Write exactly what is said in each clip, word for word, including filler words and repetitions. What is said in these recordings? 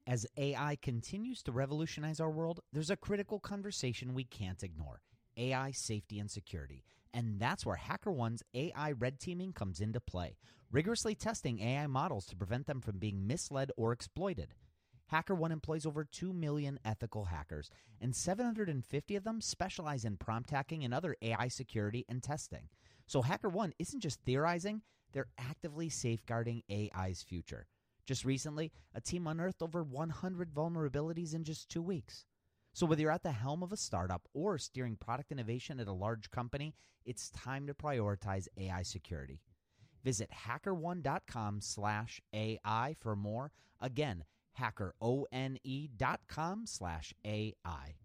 As A I continues to revolutionize our world, there's a critical conversation we can't ignore: A I safety and security. And that's where HackerOne's A I red teaming comes into play, rigorously testing A I models to prevent them from being misled or exploited. HackerOne employs over two million ethical hackers, and seven hundred fifty of them specialize in prompt hacking and other A I security and testing. So HackerOne isn't just theorizing, they're actively safeguarding A I's future. Just recently, a team unearthed over one hundred vulnerabilities in just two weeks. So whether you're at the helm of a startup or steering product innovation at a large company, it's time to prioritize A I security. Visit HackerOne.com slash AI for more. Again, HackerOne.com slash AI.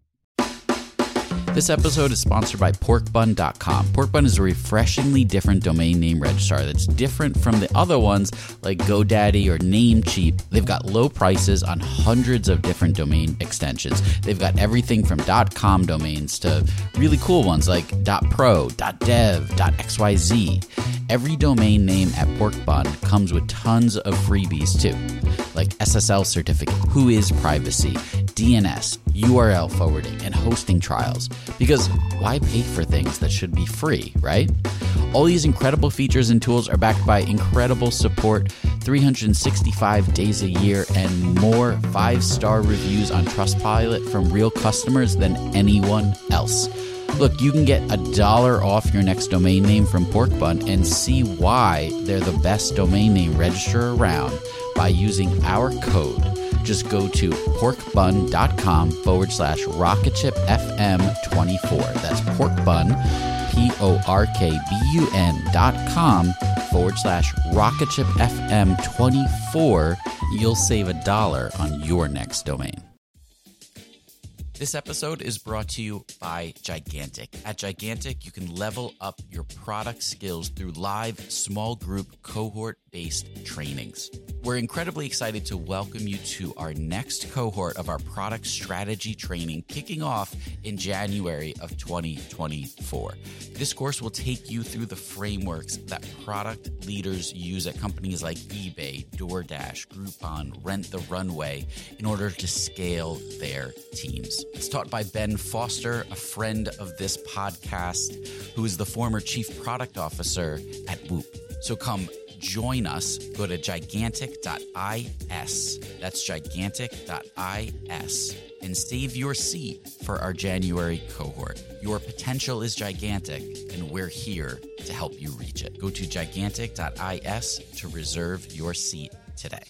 This episode is sponsored by pork bun dot com. Porkbun is a refreshingly different domain name registrar that's different from the other ones like GoDaddy or Namecheap. They've got low prices on hundreds of different domain extensions. They've got everything from .com domains to really cool ones like .pro, .dev, .xyz. Every domain name at Porkbun comes with tons of freebies too, like S S L certificate, Whois privacy, D N S, U R L forwarding, and hosting trials. Because why pay for things that should be free, right? All these incredible features and tools are backed by incredible support, three hundred sixty-five days a year, and more five-star reviews on Trustpilot from real customers than anyone else. Look, you can get a dollar off your next domain name from Porkbun and see why they're the best domain name registrar around by using our code. Just go to porkbun.com forward slash rocketshipfm24. That's porkbun, P-O-R-K-B-U-N dot com forward slash rocketshipfm24. You'll save a dollar on your next domain. This episode is brought to you by Gigantic. At Gigantic, you can level up your product skills through live small group cohort-based trainings. We're incredibly excited to welcome you to our next cohort of our product strategy training kicking off in January of twenty twenty-four. This course will take you through the frameworks that product leaders use at companies like eBay, DoorDash, Groupon, Rent the Runway in order to scale their teams. It's taught by Ben Foster, a friend of this podcast, who is the former chief product officer at Whoop. So come join us. Go to gigantic dot is. That's gigantic dot is and save your seat for our January cohort. Your potential is gigantic, and we're here to help you reach it. Go to gigantic dot is to reserve your seat today.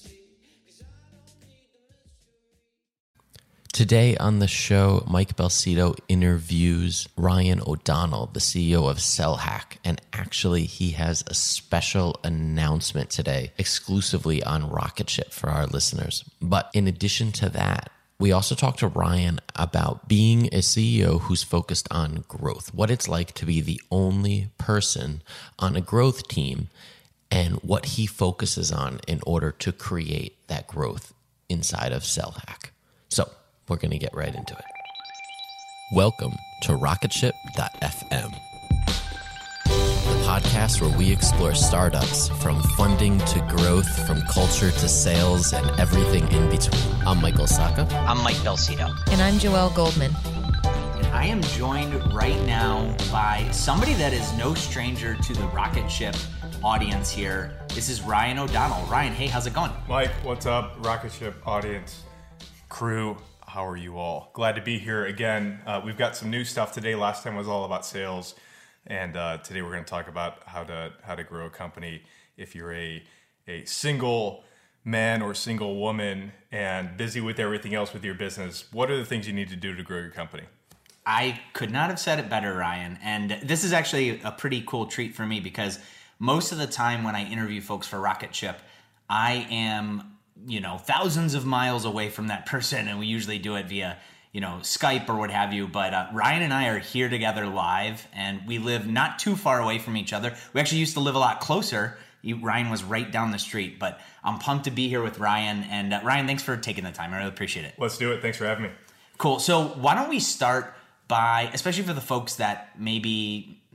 Today on the show, Mike Belsito interviews Ryan O'Donnell, the C E O of CellHack, and actually he has a special announcement today exclusively on Rocketship for our listeners. But in addition to that, we also talked to Ryan about being a C E O who's focused on growth, what it's like to be the only person on a growth team, and what he focuses on in order to create that growth inside of CellHack. So we're going to get right into it. Welcome to rocketship dot f m, the podcast where we explore startups from funding to growth, from culture to sales, and everything in between. I'm Michael Sacca. I'm Mike Belsito. And I'm Joelle Goldman. And I am joined right now by somebody that is no stranger to the Rocketship audience here. This is Ryan O'Donnell. Ryan, hey, how's it going? Mike, what's up? Rocketship audience, crew. How are you all? Glad to be here again. Uh, we've got some new stuff today. Last time was all about sales, and uh, today we're going to talk about how to how to grow a company. If you're a a single man or single woman and busy with everything else with your business, what are the things you need to do to grow your company? I could not have said it better, Ryan. And this is actually a pretty cool treat for me because most of the time when I interview folks for Rocketship, I am, you know, thousands of miles away from that person, and we usually do it via, you know, Skype or what have you. But uh, Ryan and I are here together live, and we live not too far away from each other. We actually used to live a lot closer. You, Ryan was right down the street, but I'm pumped to be here with Ryan. And uh, Ryan, thanks for taking the time. I really appreciate it. Let's do it. Thanks for having me. Cool. So why don't we start by, especially for the folks that maybe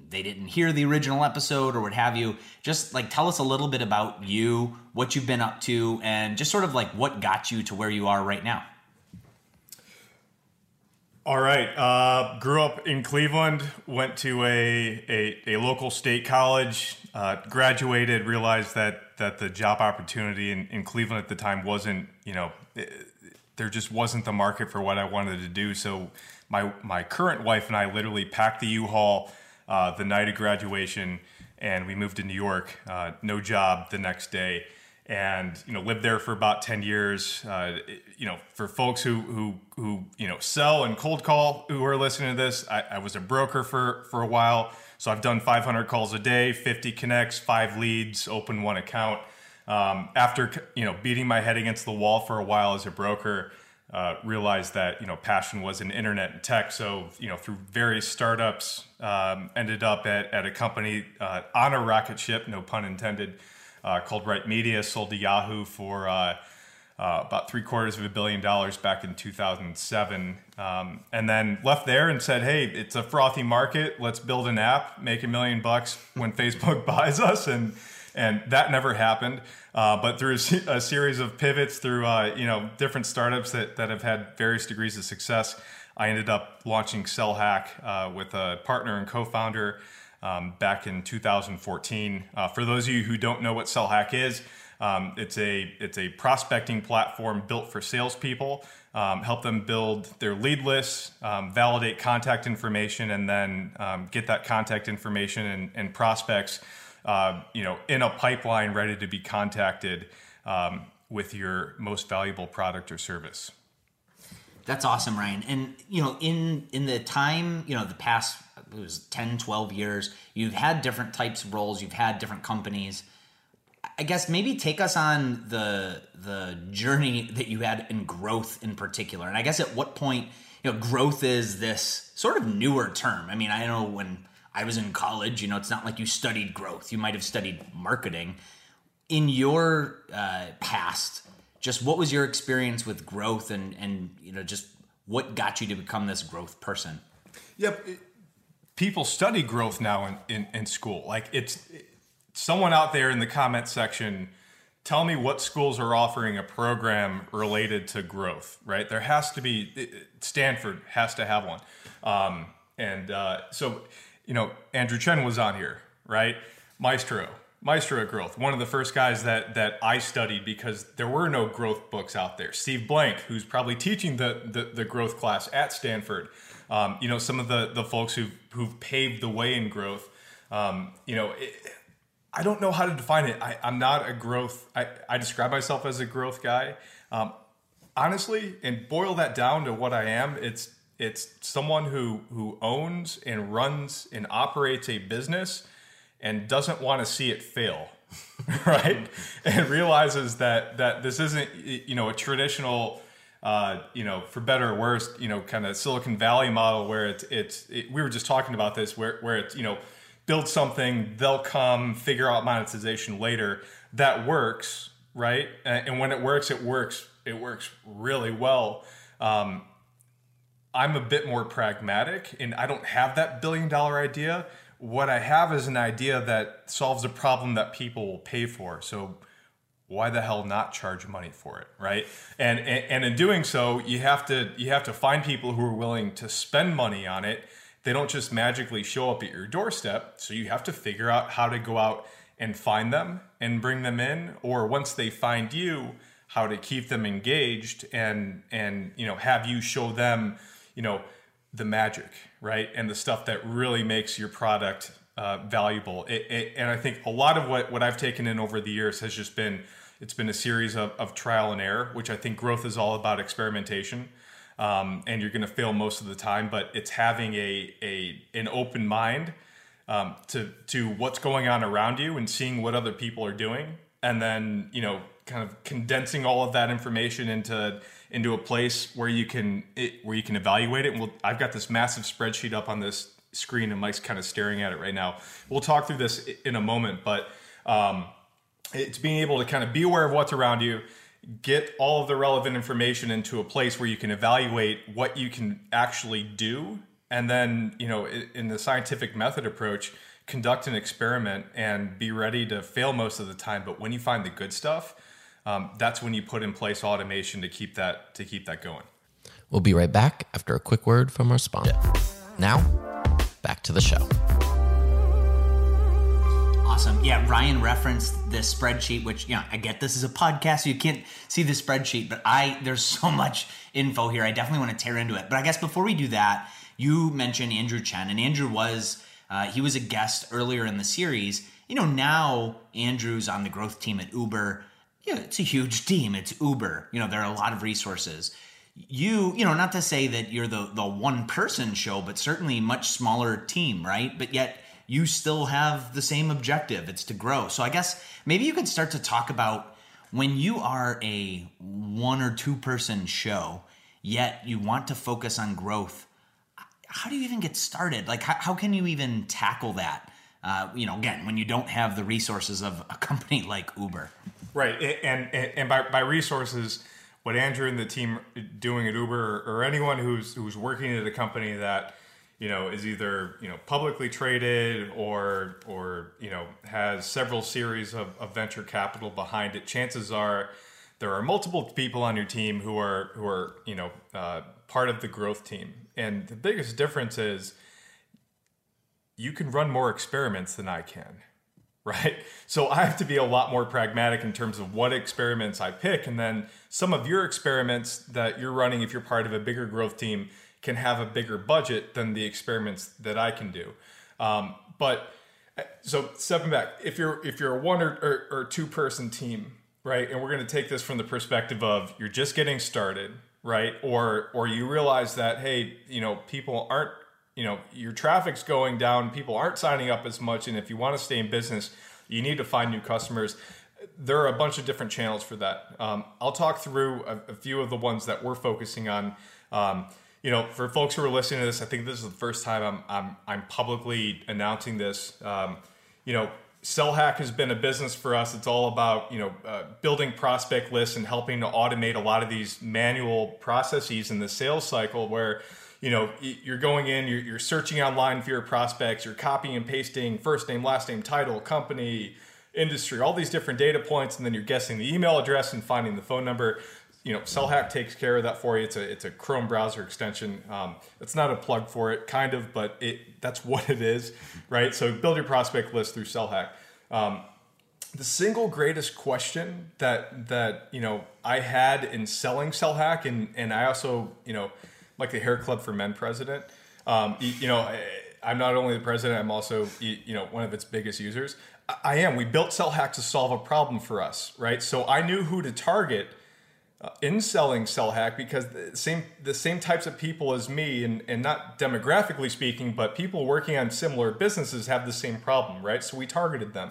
they didn't hear the original episode or what have you, just like tell us a little bit about you, what you've been up to, and just sort of like what got you to where you are right now. All right. Uh, grew up in Cleveland, went to a, a, a local state college, uh, graduated, realized that, that the job opportunity in, in Cleveland at the time wasn't, you know, it, there just wasn't the market for what I wanted to do. So my my current wife and I literally packed the U-Haul uh, the night of graduation, and we moved to New York. Uh, no job the next day, and you know lived there for about ten years. Uh, you know, for folks who who who you know sell and cold call who are listening to this, I, I was a broker for for a while. So I've done five hundred calls a day, fifty connects, five leads, open one account. Um, after you know beating my head against the wall for a while as a broker, uh, realized that you know passion was in internet and tech. So you know through various startups, um, ended up at, at a company uh, on a rocket ship, no pun intended, uh, called Right Media. Sold to Yahoo for uh, uh, about three quarters of a billion dollars back in two thousand seven, um, and then left there and said, "Hey, it's a frothy market. Let's build an app, make a million bucks when Facebook buys us." And And that never happened. Uh, but through a, a series of pivots, through uh, you know different startups that, that have had various degrees of success, I ended up launching SellHack uh, with a partner and co-founder um, back in two thousand fourteen. Uh, for those of you who don't know what SellHack is, um, it's a it's a prospecting platform built for salespeople. Um, help them build their lead lists, um, validate contact information, and then um, get that contact information and, and prospects Uh, you know, in a pipeline ready to be contacted um, with your most valuable product or service. That's awesome, Ryan. And, you know, in, in the time, you know, the past, it was ten, twelve years, you've had different types of roles, you've had different companies. I guess maybe take us on the, the journey that you had in growth in particular. And I guess at what point, you know, growth is this sort of newer term. I mean, I know when I was in college, you know, it's not like you studied growth. You might have studied marketing. In your uh, past, just what was your experience with growth and, and, you know, just what got you to become this growth person? Yep. It, people study growth now in, in, in school. Like it's it, someone out there in the comment section, tell me what schools are offering a program related to growth, right? There has to be, Stanford has to have one. Um, and uh, so... You know, Andrew Chen was on here, right? Maestro, Maestro at Growth, one of the first guys that that I studied because there were no growth books out there. Steve Blank, who's probably teaching the the, the growth class at Stanford. Um, you know, some of the the folks who've, who've paved the way in growth. Um, you know, it, I don't know how to define it. I, I'm not a growth, I, I describe myself as a growth guy. Um, honestly, and boil that down to what I am, it's It's someone who, who owns and runs and operates a business and doesn't want to see it fail, right? And realizes that that this isn't, you know, a traditional, uh, you know, for better or worse, you know, kind of Silicon Valley model where it's it's. It, we were just talking about this, where where it's, you know, build something, they'll come, figure out monetization later. That works, right? And when it works, it works. It works really well. Um, I'm a bit more pragmatic, and I don't have that billion dollar idea. What I have is an idea that solves a problem that people will pay for. So why the hell not charge money for it, right? And, and and in doing so, you have to you have to find people who are willing to spend money on it. They don't just magically show up at your doorstep. So you have to figure out how to go out and find them and bring them in, or once they find you, how to keep them engaged and and you know have you show them, you know, the magic, right? And the stuff that really makes your product uh, valuable. It, it, and I think a lot of what, what I've taken in over the years has just been, it's been a series of, of trial and error, which I think growth is all about experimentation. Um, and you're going to fail most of the time, but it's having a, a an open mind um, to, to what's going on around you and seeing what other people are doing. And then, you know, kind of condensing all of that information into into a place where you can it, where you can evaluate it. And we'll, I've got this massive spreadsheet up on this screen, and Mike's kind of staring at it right now. We'll talk through this in a moment, but um, it's being able to kind of be aware of what's around you, get all of the relevant information into a place where you can evaluate what you can actually do and then, you know, in the scientific method approach, conduct an experiment and be ready to fail most of the time. But when you find the good stuff, um, that's when you put in place automation to keep that to keep that going. We'll be right back after a quick word from our sponsor. Now, back to the show. Awesome. Yeah, Ryan referenced this spreadsheet, which, you know, I get this is a podcast, so you can't see the spreadsheet, but I there's so much info here. I definitely want to tear into it. But I guess before we do that, you mentioned Andrew Chen, and Andrew was uh, he was a guest earlier in the series. You know, now Andrew's on the growth team at Uber. Yeah, it's a huge team. It's Uber. You know, there are a lot of resources. You, you know, not to say that you're the the one person show, but certainly much smaller team, right? But yet you still have the same objective. It's to grow. So I guess maybe you could start to talk about when you are a one or two person show, yet you want to focus on growth. How do you even get started? Like, how, how can you even tackle that? Uh, you know, again, when you don't have the resources of a company like Uber. Right. And, and, and by, by resources, what Andrew and the team doing at Uber, or anyone who's, who's working at a company that, you know, is either, you know, publicly traded or, or, you know, has several series of, of venture capital behind it, chances are there are multiple people on your team who are, who are, you know, uh, part of the growth team. And the biggest difference is you can run more experiments than I can, right? So I have to be a lot more pragmatic in terms of what experiments I pick. And then some of your experiments that you're running, if you're part of a bigger growth team, can have a bigger budget than the experiments that I can do. Um, but so stepping back, if you're if you're a one or, or, or two person team, right, and we're going to take this from the perspective of you're just getting started, right, or or you realize that, hey, you know, people aren't, you know, your traffic's going down, people aren't signing up as much, and if you want to stay in business, you need to find new customers. There are a bunch of different channels for that. Um, I'll talk through a, a few of the ones that we're focusing on. Um, You know, for folks who are listening to this, I think this is the first time I'm I'm I'm publicly announcing this. Um, you know, SellHack has been a business for us. It's all about, you know, uh, building prospect lists and helping to automate a lot of these manual processes in the sales cycle where, you know, you're going in, you're, you're searching online for your prospects, you're copying and pasting first name, last name, title, company, industry, all these different data points, and then you're guessing the email address and finding the phone number. You know, SellHack takes care of that for you. It's a it's a Chrome browser extension. Um, it's not a plug for it, kind of, but it that's what it is, right? So build your prospect list through SellHack. Um, the single greatest question that that you know I had in selling SellHack, and and I also you know like the Hair Club for Men president. Um, you, you know, I, I'm not only the president, I'm also you, you know one of its biggest users. I, I am. We built SellHack to solve a problem for us, right? So I knew who to target Uh, in selling SellHack because the same the same types of people as me, and, and not demographically speaking, but people working on similar businesses have the same problem, right? So we targeted them.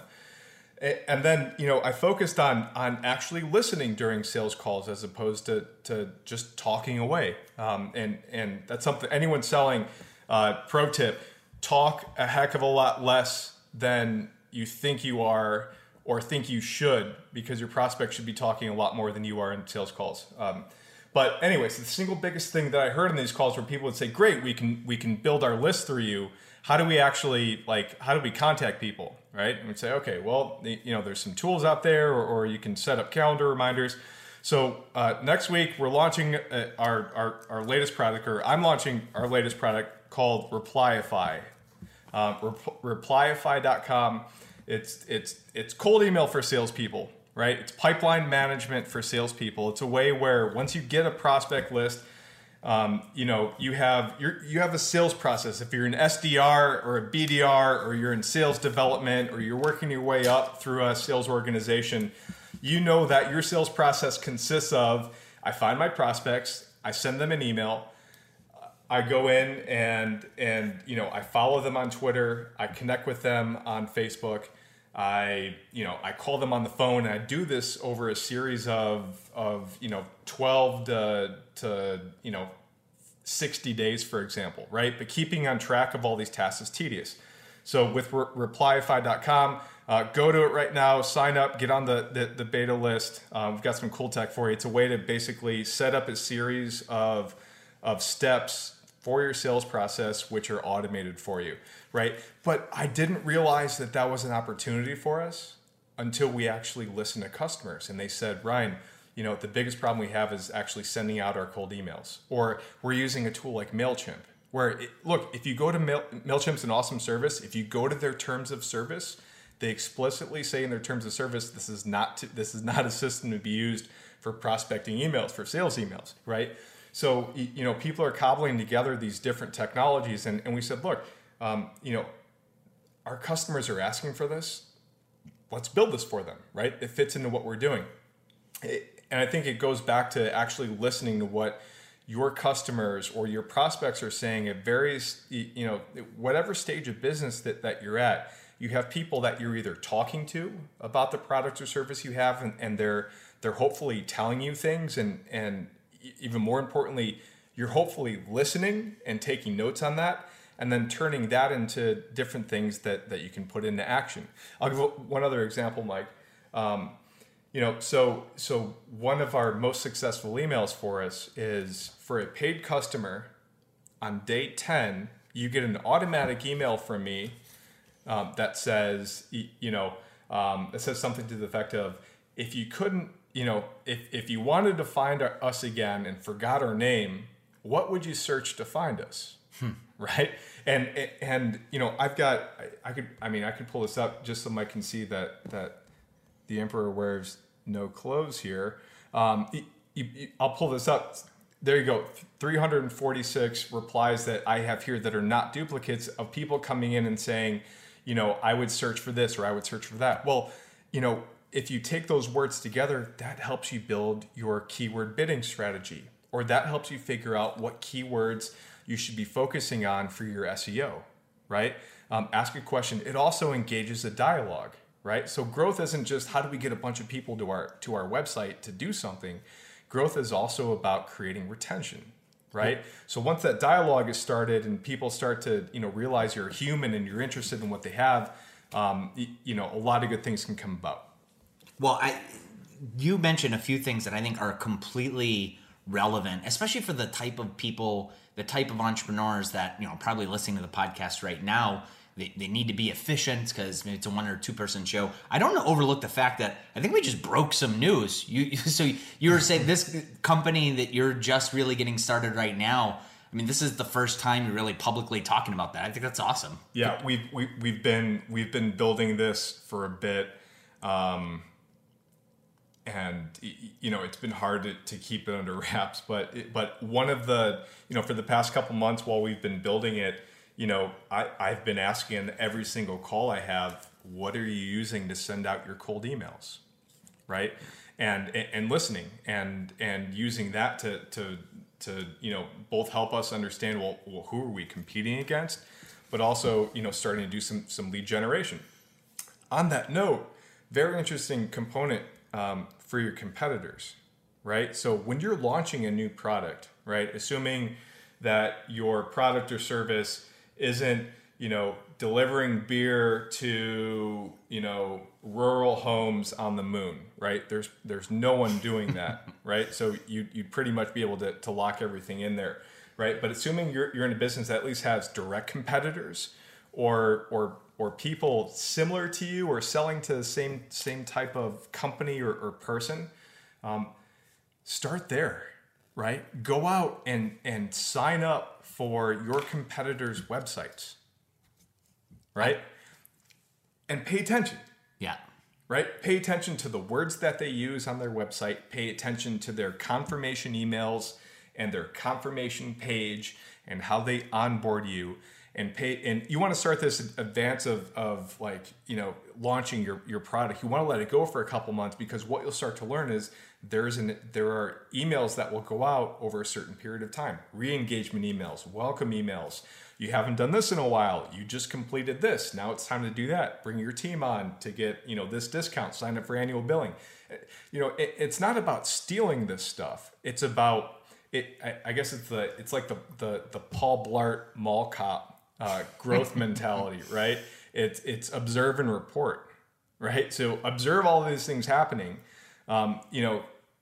And then, you know, I focused on on actually listening during sales calls as opposed to to just talking away. Um, and, and that's something anyone selling, uh, pro tip, talk a heck of a lot less than you think you are or think you should, because your prospect should be talking a lot more than you are in sales calls. Um, but anyways, the single biggest thing that I heard in these calls where people would say, great, we can we can build our list through you. How do we actually, like, how do we contact people, right? And we'd say, okay, well, you know, there's some tools out there, or, or you can set up calendar reminders. So uh, next week, we're launching our, our, our latest product, or I'm launching our latest product called Replyify. Uh, replyify dot com. It's it's it's cold email for salespeople, right? It's pipeline management for salespeople. It's a way where once you get a prospect list, um, you know you have you you have a sales process. If you're an S D R or a B D R, or you're in sales development, or you're working your way up through a sales organization, you know that your sales process consists of: I find my prospects, I send them an email, I go in and and you know I follow them on Twitter, I connect with them on Facebook, I you know I call them on the phone, and I do this over a series of of you know twelve to to you know sixty days, for example, right? But keeping on track of all these tasks is tedious. So with re- replyify dot com, uh, go to it right now, sign up, get on the the, the beta list. Uh, we've got some cool tech for you. It's a way to basically set up a series of of steps for your sales process, which are automated for you, right? But I didn't realize that that was an opportunity for us until we actually listened to customers. And they said, Ryan, you know, the biggest problem we have is actually sending out our cold emails. Or we're using a tool like MailChimp, where, it, look, if you go to Mail, MailChimp's an awesome service. If you go to their terms of service, they explicitly say in their terms of service, this is not to, this is not a system to be used for prospecting emails, for sales emails, right? So, you know, people are cobbling together these different technologies. And, and we said, look, um, you know, our customers are asking for this. Let's build this for them, right? It fits into what we're doing. It, and I think it goes back to actually listening to what your customers or your prospects are saying at various, you know, whatever stage of business that, that you're at. You have people that you're either talking to about the product or service you have, and, and they're they're hopefully telling you things, and and even more importantly, you're hopefully listening and taking notes on that, and then turning that into different things that, that you can put into action. I'll give one other example, Mike. Um, you know, so so one of our most successful emails for us is for a paid customer. On day ten, you get an automatic email from me um, that says, you know, um, it says something to the effect of, if you couldn't, you know, if, if you wanted to find our, us again and forgot our name, what would you search to find us? Hmm. Right. And, and, you know, I've got, I, I could, I mean, I could pull this up just so Mike can see that, that the emperor wears no clothes here. Um, you, you, I'll pull this up. There you go. three hundred forty-six replies that I have here that are not duplicates of people coming in and saying, you know, I would search for this or I would search for that. Well, you know, if you take those words together, that helps you build your keyword bidding strategy, or that helps you figure out what keywords you should be focusing on for your S E O, right? Um, ask a question. It also engages a dialogue, right? So growth isn't just how do we get a bunch of people to our to our website to do something. Growth is also about creating retention, right? Yeah. So once that dialogue is started and people start to, you know, realize you're human and you're interested in what they have, um, you, you know, a lot of good things can come about. Well, I, you mentioned a few things that I think are completely relevant, especially for the type of people, the type of entrepreneurs that, you know, probably listening to the podcast right now. They, they need to be efficient because maybe it's a one or two person show. I don't want to overlook the fact that I think we just broke some news. You so you were saying this company that you're just really getting started right now. I mean, this is the first time you're really publicly talking about that. I think that's awesome. Yeah, we've we, we've been we've been building this for a bit. Um, And, you know, it's been hard to, to keep it under wraps. But but one of the, you know, for the past couple months while we've been building it, you know, I, I've been asking every single call I have, what are you using to send out your cold emails? Right. And and listening and and using that to, to, to you know, both help us understand, well, well, who are we competing against, but also, you know, starting to do some, some lead generation. On that note, very interesting component Um, for your competitors, right? So when you're launching a new product, right, assuming that your product or service isn't, you know, delivering beer to, you know, rural homes on the moon, right? There's there's no one doing that, right? So you you'd pretty much be able to, to lock everything in there, right? But assuming you're you're in a business that at least has direct competitors or or or people similar to you or selling to the same same type of company or, or person, um, start there, right? Go out and, and sign up for your competitors' websites, right? And pay attention. Yeah. Right? Pay attention to the words that they use on their website. Pay attention to their confirmation emails and their confirmation page and how they onboard you. And pay, and you want to start this advance of, of like, you know, launching your, your product. You want to let it go for a couple months, because what you'll start to learn is there's an there are emails that will go out over a certain period of time. Re-engagement emails, welcome emails. You haven't done this in a while. You just completed this. Now it's time to do that. Bring your team on to get, you know, this discount. Sign up for annual billing. You know, it, it's not about stealing this stuff. It's about it. I, I guess it's the it's like the the the Paul Blart Mall Cop. Uh, growth mentality, right? It's it's observe and report, right? So observe all of these things happening. Um, you know,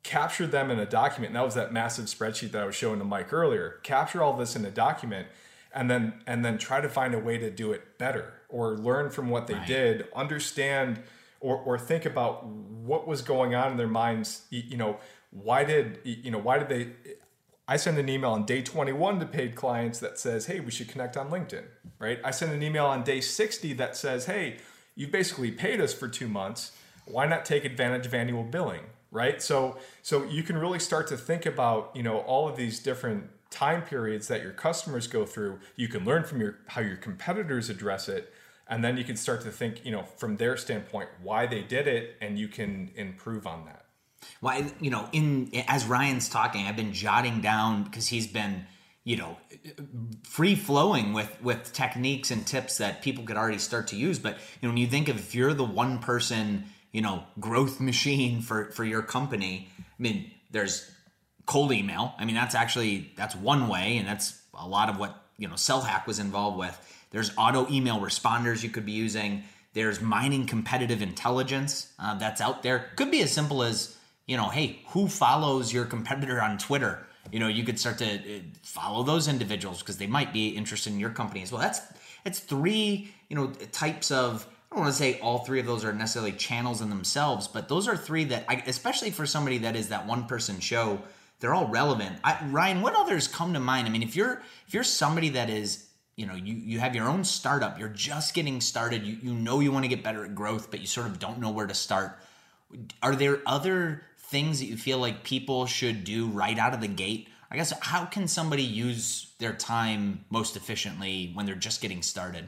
capture them in a document. And that was that massive spreadsheet that I was showing to Mike earlier. Capture all this in a document, and then and then try to find a way to do it better, or learn from what they Right. did, understand, or or think about what was going on in their minds. You, you know, why did you know why did they? I send an email on day twenty-one to paid clients that says, hey, we should connect on LinkedIn, right? I send an email on day sixty that says, hey, you've basically paid us for two months. Why not take advantage of annual billing, right? So, so you can really start to think about, you know, all of these different time periods that your customers go through. You can learn from your how your competitors address it, and then you can start to think, you know, from their standpoint, why they did it, and you can improve on that. Well, I, you know, in as Ryan's talking, I've been jotting down because he's been, you know, free flowing with with techniques and tips that people could already start to use. But you know, when you think of if you're the one person, you know, growth machine for for your company, I mean, there's cold email. I mean, that's actually that's one way, and that's a lot of what you know SellHack was involved with. There's auto email responders you could be using. There's mining competitive intelligence uh, that's out there. Could be as simple as, you know, hey, who follows your competitor on Twitter? You know, you could start to uh, follow those individuals because they might be interested in your company as well. That's it's three, you know, types of, I don't want to say all three of those are necessarily channels in themselves, but those are three that, I, especially for somebody that is that one person show, they're all relevant. I, Ryan, what others come to mind? I mean, if you're if you're somebody that is, you know, you, you have your own startup, you're just getting started, you, you know you want to get better at growth, but you sort of don't know where to start. Are there other things that you feel like people should do right out of the gate? I guess, how can somebody use their time most efficiently when they're just getting started?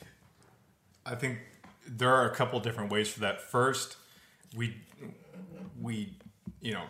I think there are a couple different ways for that. First, we, we, you know,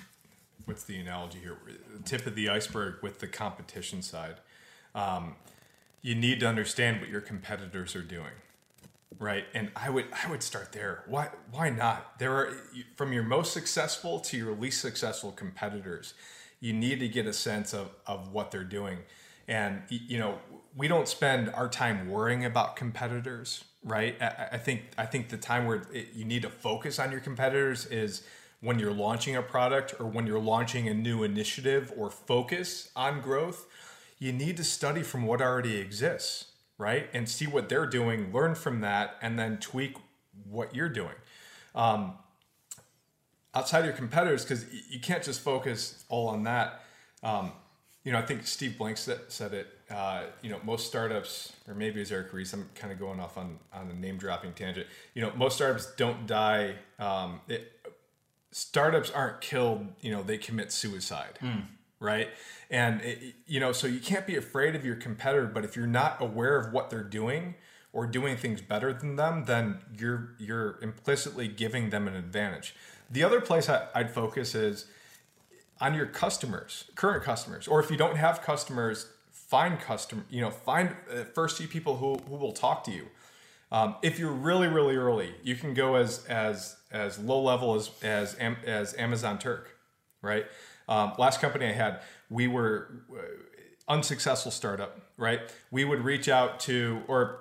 what's the analogy here? The tip of the iceberg with the competition side. Um, you need to understand what your competitors are doing, right? And I would I would start there. Why why not? There are, from your most successful to your least successful competitors, you need to get a sense of, of what they're doing. And, you know, we don't spend our time worrying about competitors, right? I, I think I think the time where it, you need to focus on your competitors is when you're launching a product or when you're launching a new initiative or focus on growth. You need to study from what already exists, right? And see what they're doing, learn from that, and then tweak what you're doing. Um, outside of your competitors, because you can't just focus all on that. Um, you know, I think Steve Blank said, said it, uh, you know, most startups, or maybe it's Eric Ries, I'm kind of going off on, on a name dropping tangent. You know, most startups don't die. Um, it, startups aren't killed, you know, they commit suicide. Mm. Right. And, it, you know, so you can't be afraid of your competitor, but if you're not aware of what they're doing or doing things better than them, then you're you're implicitly giving them an advantage. The other place I, I'd focus is on your customers, current customers, or if you don't have customers, find custom, you know, find uh, first few people who, who will talk to you. Um, if you're really, really early, you can go as as as low level as as as Amazon Turk, right? Um, last company I had, we were uh, unsuccessful startup, right? We would reach out to, or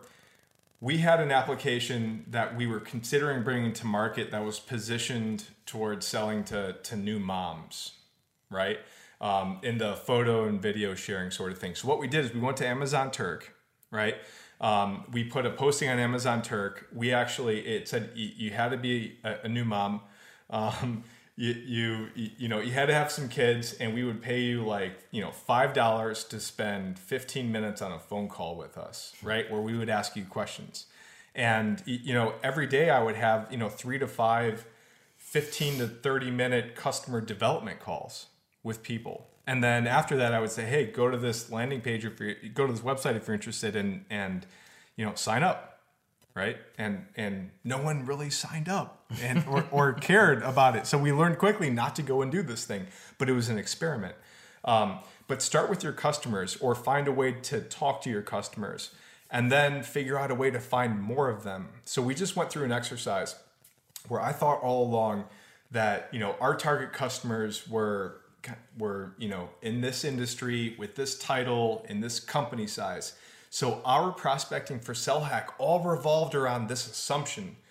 we had an application that we were considering bringing to market that was positioned towards selling to, to new moms, right? Um, in the photo and video sharing sort of thing. So what we did is we went to Amazon Turk, right? Um, we put a posting on Amazon Turk. We actually, it said you, you had to be a, a new mom. Um, You, you you know you had to have some kids, and we would pay you like you know five dollars to spend fifteen minutes on a phone call with us, right? Where we would ask you questions, and you know every day I would have you know three to five, fifteen to thirty minute customer development calls with people, and then after that I would say, hey, go to this landing page if you go to this website if you're interested, and and you know sign up. Right. And and no one really signed up and or, or cared about it. So we learned quickly not to go and do this thing, but it was an experiment. Um, but start with your customers or find a way to talk to your customers and then figure out a way to find more of them. So we just went through an exercise where I thought all along that, you know, our target customers were were, you know, in this industry with this title, in this company size. So our prospecting for SellHack all revolved around this assumption,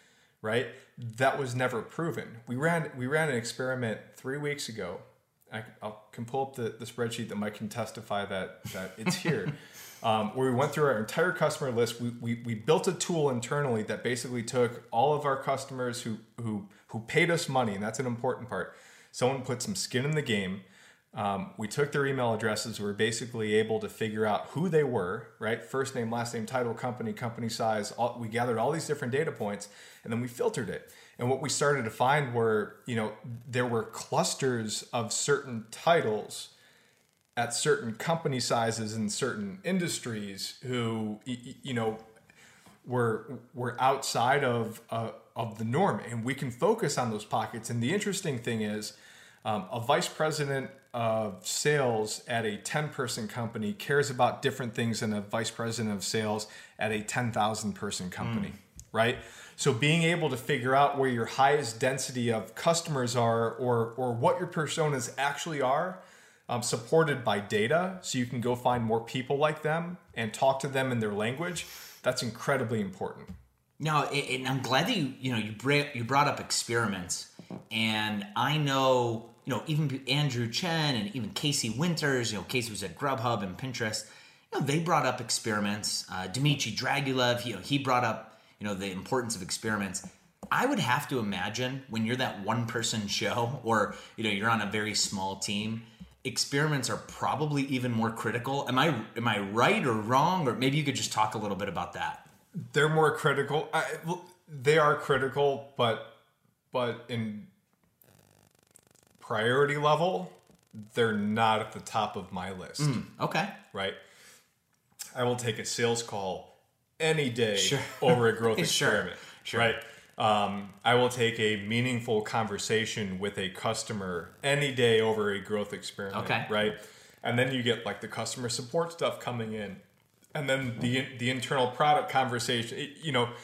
right? That was never proven. We ran we ran an experiment three weeks ago. I I'll, can pull up the, the spreadsheet that Mike can testify that that it's here. um, where we went through our entire customer list. We, we we built a tool internally that basically took all of our customers who who who paid us money, and that's an important part. Someone put some skin in the game. Um, we took their email addresses. We were basically able to figure out who they were, right? First name, last name, title, company, company size. All, we gathered all these different data points, and then we filtered it. And what we started to find were, you know, there were clusters of certain titles at certain company sizes in certain industries who, you know, were were outside of uh, of the norm, and we can focus on those pockets. And the interesting thing is, um, a vice president of sales at a ten-person company cares about different things than a vice president of sales at a ten thousand person company, mm. right? So being able to figure out where your highest density of customers are, or or what your personas actually are, um, supported by data, so you can go find more people like them and talk to them in their language. That's incredibly important. No, and I'm glad that you you know you bring, you brought up experiments, and I know. You know, even Andrew Chen and even Casey Winters, you know, Casey was at Grubhub and Pinterest, you know, they brought up experiments. Uh, Dmitry Dragulev, you know, he brought up, you know, the importance of experiments. I would have to imagine when you're that one person show or, you know, you're on a very small team, experiments are probably even more critical. Am I, am I right or wrong? Or maybe you could just talk a little bit about that. They're more critical. I, they are critical, but, but in priority level, they're not at the top of my list. Mm, okay. Right? I will take a sales call any day sure. over a growth experiment. Sure. Right? Um, I will take a meaningful conversation with a customer any day over a growth experiment. Okay. Right? And then you get like the customer support stuff coming in. And then the the internal product conversation. It, you know,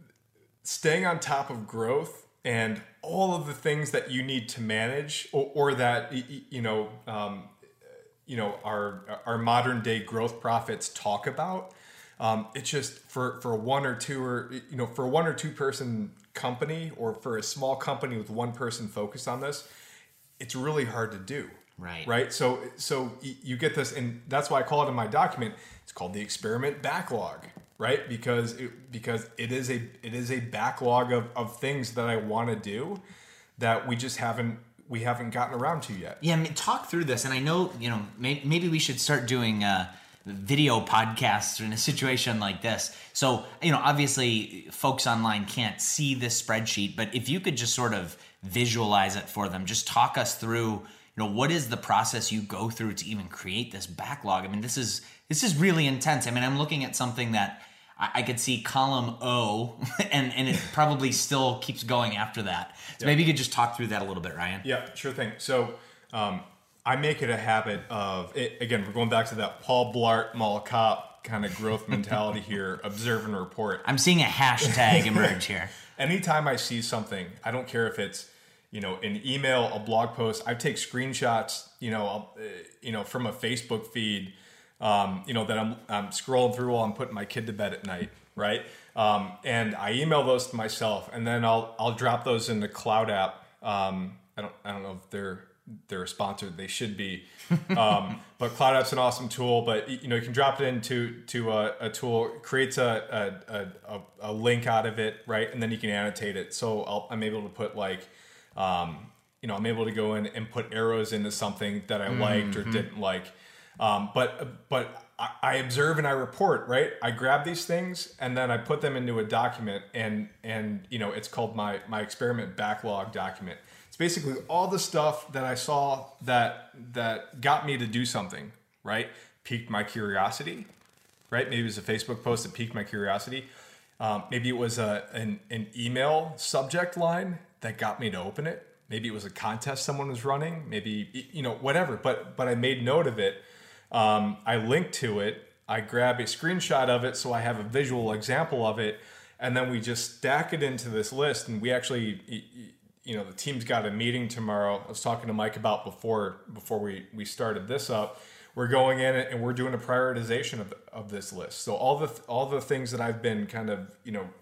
staying on top of growth and all of the things that you need to manage, or, or that you know, um, you know, our our modern day growth prophets talk about. Um, it's just for for one or two or you know for a one or two person company, or for a small company with one person focused on this, it's really hard to do. Right. Right. So so you get this, and that's why I call it in my document. It's called the experiment backlog. Right, because it, because it is a it is a backlog of, of things that I want to do that we just haven't we haven't gotten around to yet. Yeah, I mean, talk through this, and I know you know may, maybe we should start doing uh, video podcasts in a situation like this. So you know, obviously, folks online can't see this spreadsheet, but if you could just sort of visualize it for them, just talk us through. You know, what is the process you go through to even create this backlog? I mean, this is this is really intense. I mean, I'm looking at something that I, I could see column O, and, and it probably still keeps going after that. So yep. Maybe you could just talk through that a little bit, Ryan. Yeah, sure thing. So um, I make it a habit of, it, again, we're going back to that Paul Blart Mall Cop kind of growth mentality here, observe and report. I'm seeing a hashtag emerge here. Anytime I see something, I don't care if it's, you know, an email, a blog post, I take screenshots, you know, uh, you know, from a Facebook feed, um, you know, that I'm, I'm scrolling through while I'm putting my kid to bed at night, right? Um, and I email those to myself, and then I'll I'll drop those in the Cloud app. Um, I don't I don't know if they're they're sponsored. They should be, um, but Cloud app's an awesome tool. But you know, you can drop it into to a, a tool, creates a a, a a link out of it, right? And then you can annotate it. So I'll, I'm able to put like. Um, you know, I'm able to go in and put arrows into something that I liked mm-hmm. or didn't like. Um, but but I, I observe and I report, right? I grab these things and then I put them into a document, and and you know, it's called my my experiment backlog document. It's basically all the stuff that I saw that that got me to do something, right? Piqued my curiosity, right? Maybe it was a Facebook post that piqued my curiosity. Um, maybe it was a an, an email subject line that got me to open it. Maybe it was a contest someone was running. Maybe, you know, whatever. But but I made note of it. Um, I linked to it. I grab a screenshot of it so I have a visual example of it. And then we just stack it into this list. And we actually, you know, the team's got a meeting tomorrow. I was talking to Mike about before before we, we started this up. We're going in and we're doing a prioritization of, of this list. So all the all the things that I've been kind of, you know,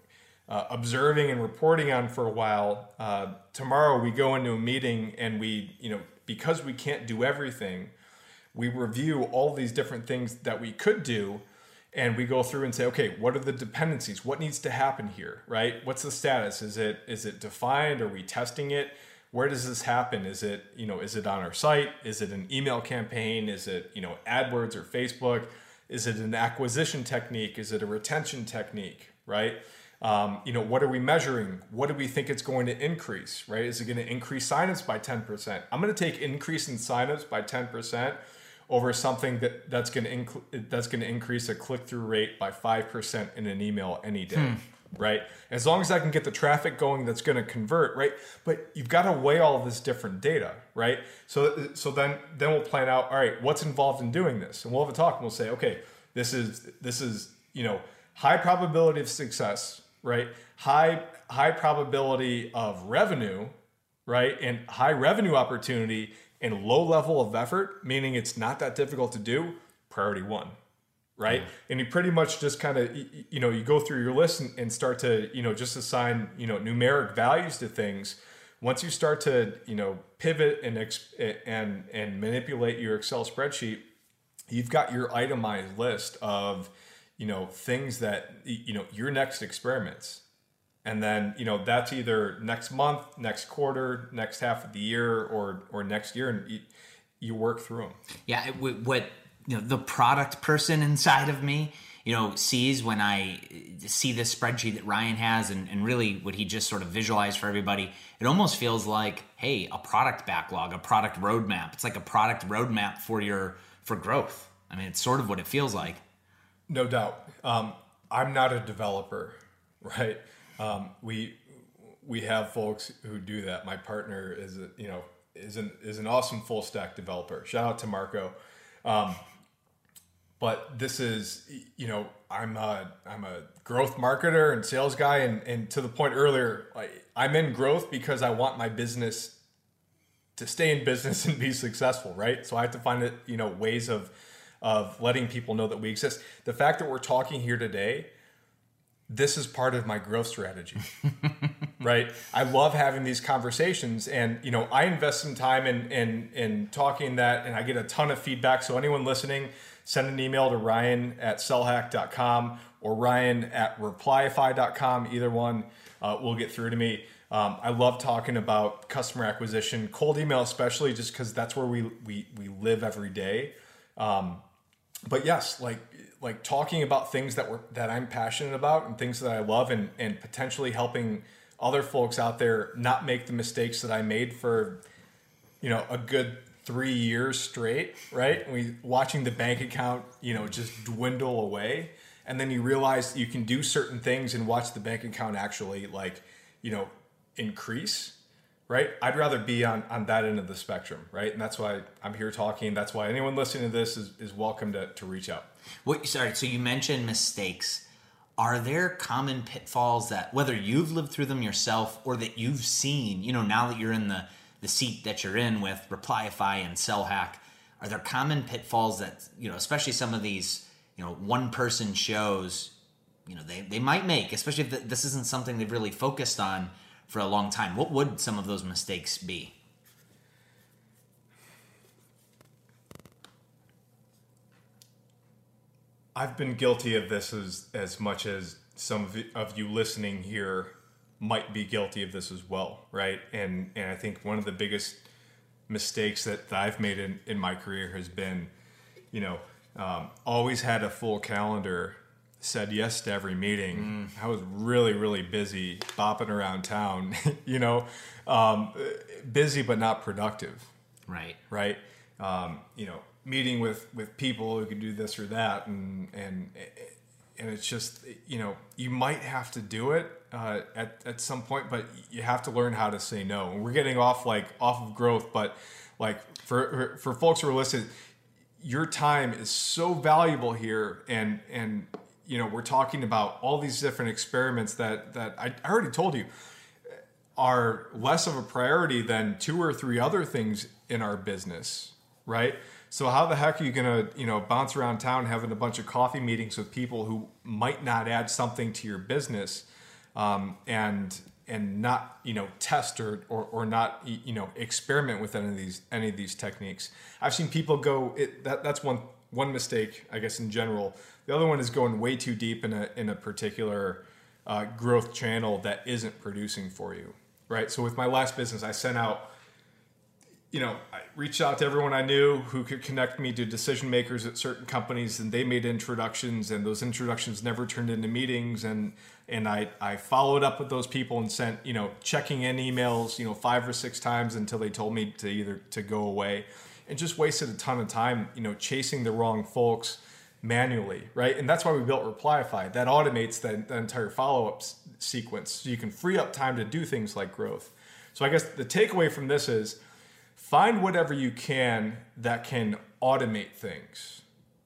uh, observing and reporting on for a while. Uh, tomorrow we go into a meeting and we, you know, because we can't do everything, we review all these different things that we could do. And we go through and say, okay, what are the dependencies? What needs to happen here, right? What's the status? Is it is it defined? Are we testing it? Where does this happen? Is it, you know, is it on our site? Is it an email campaign? Is it, you know, AdWords or Facebook? Is it an acquisition technique? Is it a retention technique, right? Um, you know, what are we measuring? What do we think it's going to increase, right? Is it going to increase signups by ten percent? I'm going to take increase in signups by ten percent over something that, that's going to inc- that's going to increase a click-through rate by five percent in an email any day, hmm. right? As long as I can get the traffic going that's going to convert, right? But you've got to weigh all this different data, right? So so then then we'll plan out, all right, what's involved in doing this? And we'll have a talk and we'll say, okay, this is this is, you know, high probability of success, right? High high probability of revenue, right? And high revenue opportunity and low level of effort, meaning it's not that difficult to do, priority one, right? Yeah. And you pretty much just kind of, you know, you go through your list and, and start to, you know, just assign, you know, numeric values to things. Once you start to, you know, pivot and and and manipulate your Excel spreadsheet, you've got your itemized list of, you know, things that, you know, your next experiments. And then, you know, that's either next month, next quarter, next half of the year, or or next year, and you, you work through them. Yeah, it, what, you know, the product person inside of me, you know, sees when I see this spreadsheet that Ryan has, and, and really what he just sort of visualized for everybody, it almost feels like, hey, a product backlog, a product roadmap. It's like a product roadmap for your for growth. I mean, it's sort of what it feels like. No doubt. Um, I'm not a developer, right? Um, we we have folks who do that. My partner is a, you know is an is an awesome full stack developer. Shout out to Marco. Um, but this is, you know, I'm a I'm a growth marketer and sales guy, and and to the point earlier, like, I'm in growth because I want my business to stay in business and be successful, right? So I have to find it, you know, ways of of letting people know that we exist. The fact that we're talking here today, this is part of my growth strategy, right? I love having these conversations, and, you know, I invest some time in, in, in talking that, and I get a ton of feedback. So anyone listening, send an email to Ryan at sellhack dot com or Ryan at replyify dot com. Either one uh, will get through to me. Um, I love talking about customer acquisition, cold email, especially just because that's where we, we, we live every day. Um, but yes, like, like talking about things that we're, that I'm passionate about and things that I love, and, and potentially helping other folks out there not make the mistakes that I made for, you know, a good three years straight, right? We watching the bank account, you know, just dwindle away. And then you realize you can do certain things and watch the bank account actually, like, you know, increase, right? I'd rather be on, on that end of the spectrum, right? And that's why I'm here talking. That's why anyone listening to this is, is welcome to, to reach out. Wait, sorry, so you mentioned mistakes. Are there common pitfalls that, whether you've lived through them yourself or that you've seen, you know, now that you're in the, the seat that you're in with Replyify and SellHack, are there common pitfalls that, you know, especially some of these, you know, one-person shows, you know, they, they might make, especially if this isn't something they've really focused on for a long time? What would some of those mistakes be? I've been guilty of this as, as much as some of, of you listening here might be guilty of this as well, right? And and I think one of the biggest mistakes that, that I've made in, in my career has been, you know, um, always had a full calendar, said yes to every meeting. Mm. I was really, really busy bopping around town, you know, um, busy but not productive. Right. Right. Um, you know, meeting with, with people who could do this or that. And, and, and it's just, you know, you might have to do it uh, at, at some point, but you have to learn how to say no. And we're getting off like off of growth, but like for, for folks who are listening, your time is so valuable here. And, and, you know, we're talking about all these different experiments that, that I already told you are less of a priority than two or three other things in our business, right? So how the heck are you going to, you know, bounce around town having a bunch of coffee meetings with people who might not add something to your business um, and and not, you know, test or, or or not, you know, experiment with any of these any of these techniques. I've seen people go. It, that that's one one mistake, I guess, in general. The other one is going way too deep in a in a particular uh, growth channel that isn't producing for you, right? So with my last business, I sent out, you know, I reached out to everyone I knew who could connect me to decision makers at certain companies, and they made introductions, and those introductions never turned into meetings. And and I, I followed up with those people and sent, you know, checking in emails, you know, five or six times until they told me to either to go away, and just wasted a ton of time, you know, chasing the wrong folks manually, right? And that's why we built Replyify. That automates that, that entire follow-up s- sequence, so you can free up time to do things like growth. So I guess the takeaway from this is, find whatever you can that can automate things,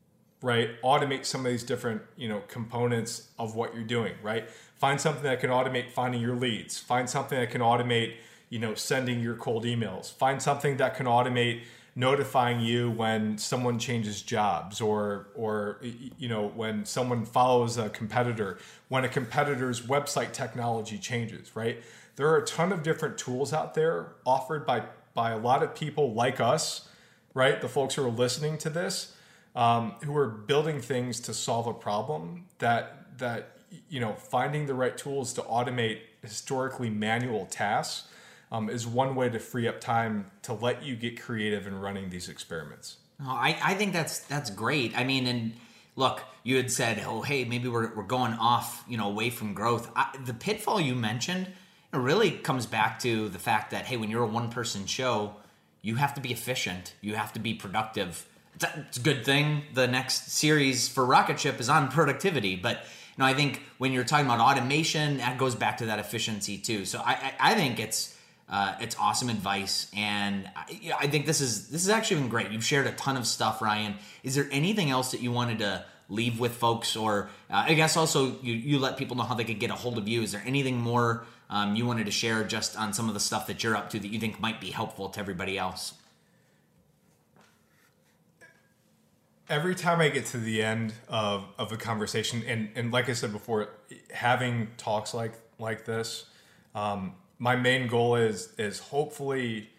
right? Automate some of these different, you know, components of what you're doing, right? Find something that can automate finding your leads. Find something that can automate, you know, sending your cold emails. Find something that can automate notifying you when someone changes jobs, or, or, you know, when someone follows a competitor, when a competitor's website technology changes, right? There are a ton of different tools out there offered by by a lot of people like us, right? The folks who are listening to this, um, who are building things to solve a problem that, that, you know, finding the right tools to automate historically manual tasks um, is one way to free up time to let you get creative in running these experiments. Oh, I, I think that's that's great. I mean, and look, you had said, oh, hey, maybe we're we're going off, you know, away from growth. I, the pitfall you mentioned, it really comes back to the fact that, hey, when you're a one-person show, you have to be efficient. You have to be productive. It's a, it's a good thing the next series for Rocket Ship is on productivity. But, you know, I think when you're talking about automation, that goes back to that efficiency too. So I, I, I think it's uh, it's awesome advice. And I, I think this is this has actually been great. You've shared a ton of stuff, Ryan. Is there anything else that you wanted to leave with folks? Or uh, I guess also you, you let people know how they could get a hold of you. Is there anything more Um, you wanted to share just on some of the stuff that you're up to that you think might be helpful to everybody else? Every time I get to the end of, of a conversation, and, and like I said before, having talks like like this, um, my main goal is is hopefully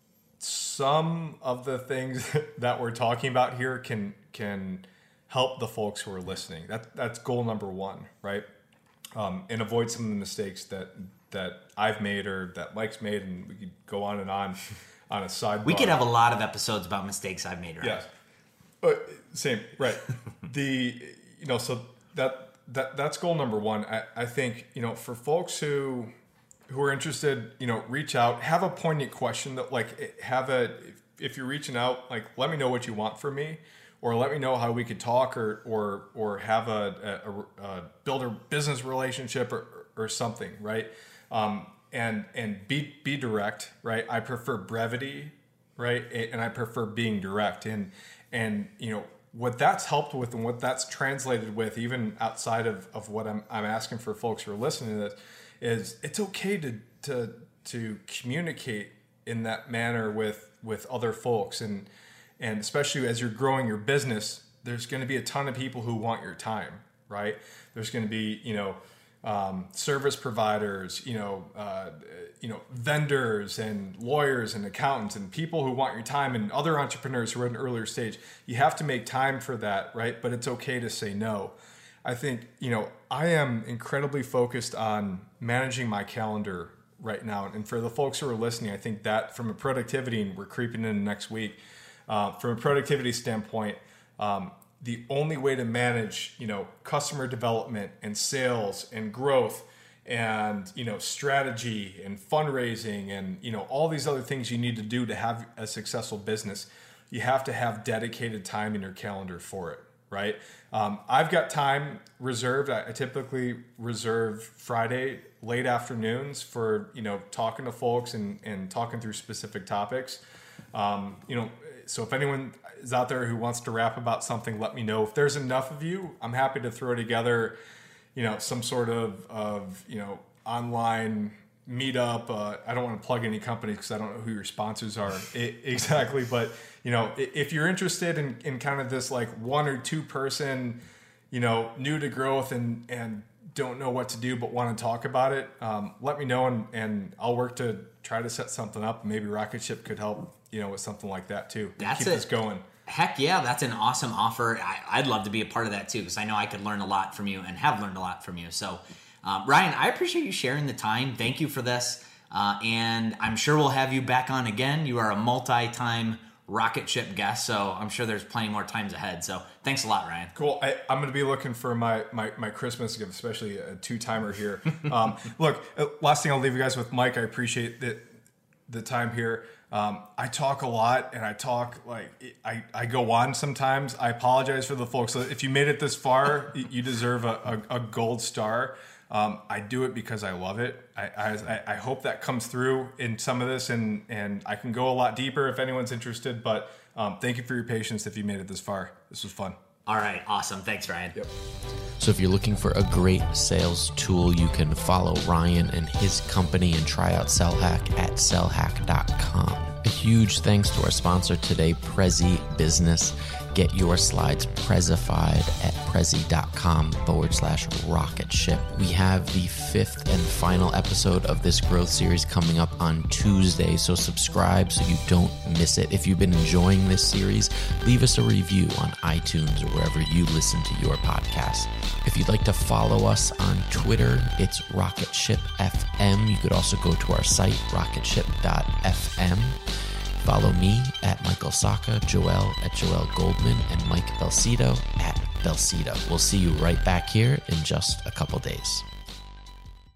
some of the things that we're talking about here can can help the folks who are listening. That that's goal number one, right? Um, and avoid some of the mistakes that that I've made or that Mike's made, and we could go on and on on a sidebar. We could have a lot of episodes about mistakes I've made, right? Yes. Uh, same, right. the you know, so that that that's goal number one. I, I think, you know, for folks who who are interested, you know, reach out, have a poignant question that, like, have a if, if you're reaching out, like, let me know what you want from me, or let me know how we could talk, or or or have a, a, a build a business relationship, or or something, right? Um, and and be be direct, right? I prefer brevity, right? And I prefer being direct, and and you know what that's helped with, and what that's translated with, even outside of, of what I'm I'm asking for folks who are listening to this, is it's okay to to to communicate in that manner with with other folks, and and especially as you're growing your business, there's going to be a ton of people who want your time, right? There's going to be, you know, um, service providers, you know, uh, you know, vendors and lawyers and accountants and people who want your time, and other entrepreneurs who are at an earlier stage. You have to make time for that, right? But it's okay to say no. I think, you know, I am incredibly focused on managing my calendar right now. And for the folks who are listening, I think that from a productivity, and we're creeping in next week, uh, from a productivity standpoint, um, the only way to manage, you know, customer development and sales and growth and, you know, strategy and fundraising and, you know, all these other things you need to do to have a successful business, you have to have dedicated time in your calendar for it, right? Um, I've got time reserved. I, I typically reserve Friday late afternoons for, you know, talking to folks and, and talking through specific topics. Um, you know, so if anyone is out there who wants to rap about something, let me know. If there's enough of you, I'm happy to throw together, you know, some sort of, of you know, online meetup. Uh, I don't want to plug any companies because I don't know who your sponsors are I- exactly. But, you know, if you're interested in, in kind of this like one or two person, you know, new to growth and, and don't know what to do but want to talk about it, um, let me know, and, and I'll work to try to set something up. Maybe Rocket Ship could help, you know, with something like that too. That's keep it. this going. Heck yeah, that's an awesome offer. I, I'd love to be a part of that too, because I know I could learn a lot from you and have learned a lot from you. So, um, Ryan, I appreciate you sharing the time. Thank you for this. Uh, and I'm sure we'll have you back on again. You are a multi-time Rocket Ship guest, so I'm sure there's plenty more times ahead. So thanks a lot, Ryan. Cool. I, I'm going to be looking for my, my, my Christmas gift, especially a two-timer here. Um, look, last thing I'll leave you guys with, Mike, I appreciate the, the time here. Um, I talk a lot, and I talk like I, I go on sometimes. I apologize for the folks. So if you made it this far, you deserve a, a, a gold star. Um, I do it because I love it. I, I I hope that comes through in some of this, and, and I can go a lot deeper if anyone's interested. But um, thank you for your patience if you made it this far. This was fun. All right. Awesome. Thanks, Ryan. Yep. So if you're looking for a great sales tool, you can follow Ryan and his company and try out SellHack at sell hack dot com. A huge thanks to our sponsor today, Prezi Business. Get your slides Prezified at Prezi.com forward slash rocket ship. We have the fifth and final episode of this growth series coming up on Tuesday, so subscribe so you don't miss it. If you've been enjoying this series, leave us a review on iTunes or wherever you listen to your podcast. If you'd like to follow us on Twitter, it's Rocket Ship F M. You could also go to our site, rocket ship dot f m. Follow me at Michael Saka, Joel at Joel Goldman, and Mike Belcito at Belcito. We'll see you right back here in just a couple days.